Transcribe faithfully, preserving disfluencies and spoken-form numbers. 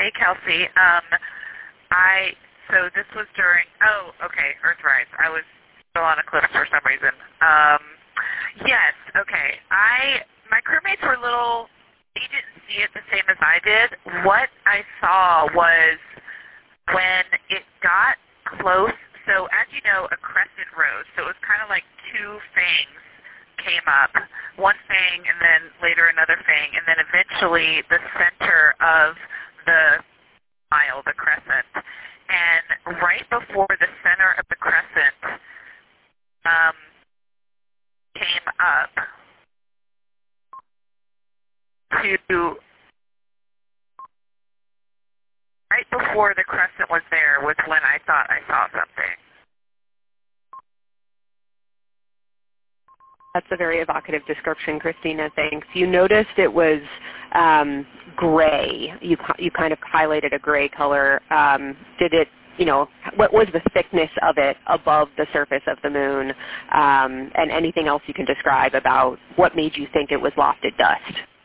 Hey, Kelsey. Um, I so this was during. Oh, okay. Earthrise. I was still on Eclipse for some reason. Um, yes. Okay. I my crewmates were a little. They didn't see it the same as I did. What I saw was when it got close. So as you know, a crescent rose. So it was kind of like two fangs came up, one fang and then later another fang, and then eventually the center of the smile, the crescent. And right before the center of the crescent um, came up to, right before the crescent was there was when I thought I saw something. That's a very evocative description, Christina. Thanks. You noticed it was um, gray. You you kind of highlighted a gray color. Um, did it? You know, what was the thickness of it above the surface of the moon? Um, and anything else you can describe about what made you think it was lofted dust?